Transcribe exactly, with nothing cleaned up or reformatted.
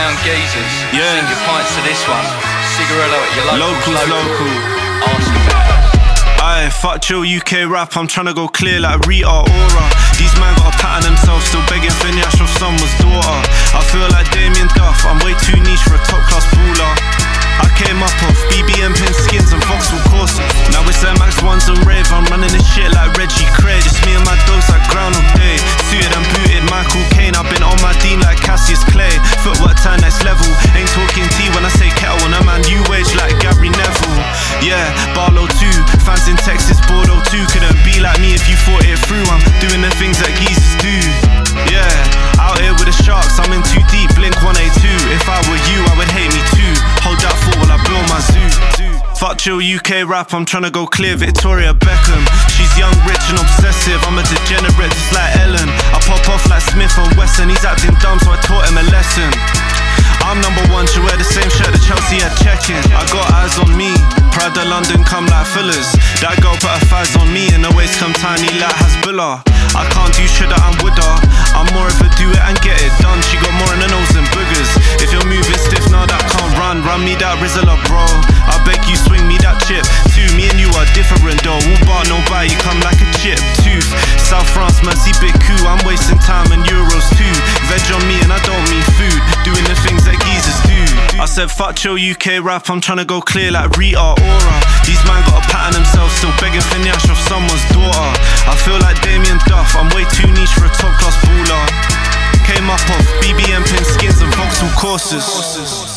young geezers. Yeah. Sing your pints to this one. Cigarello at your local. Locals, local. Ask about us. Aye, fuck chill U K rap, I'm tryna go clear like Rita Ora. These man got a pattern themselves, still begging for Nyash of someone's daughter. I feel like Damien Duff, I'm way too niche for a top class baller. I came up off B B M pin skins and Vauxhall courses. Now it's Air Max ones and rave, I'm running this shit like Reggie Craig. Just me and my dogs like Groundhog Day. Suited and booted, Michael Caine, I've been on my Dean like Cassius Clay. Footwork turn next level, ain't talking tea when I say kettle. And a man new age like Gary Neville. Yeah, Barlow too, fans in Texas, Bordeaux too. Couldn't be like me if you thought it through. I'm doing the things that geezers do. Yeah, out here with the sharks, I'm in too deep, Blink one eighty-two. If I were you, I would hate me too. Hold that thought while I build my zoo. Fuck chill U K rap, I'm tryna go clear Victoria Beckham. She's young, rich and obsessive, I'm a degenerate just like Ellen. I pop off like Smith and Wesson, he's acting dumb so I taught him a lesson. I'm number one, she wear the same shirt that Chelsea had checking. I got eyes on me, Pride of London come like fillers. That girl put her thighs on me and her waist come tiny like Hasbullah. I can't do shit that I'm with her, I'm more of a do it and get it done. She got more in her nose than boogers. If you're moving stiff, now that can't run. Run me that Rizzola bro, I beg you swing me that chip. Two, me and you are different though, all bar no buy, you come like a chip tooth. South France, merci big coup, I'm wasting time and euros too. Veg on me and I don't mean food, doing the things that geezers do. I said fuck chill U K rap, I'm tryna go clear like Rita Ora. These man got a pattern themselves, still begging for Nyash of someone's daughter. I feel like Damien Duff, I'm way too niche for a top class baller. Came up off B B M pin skins and Vauxhall courses.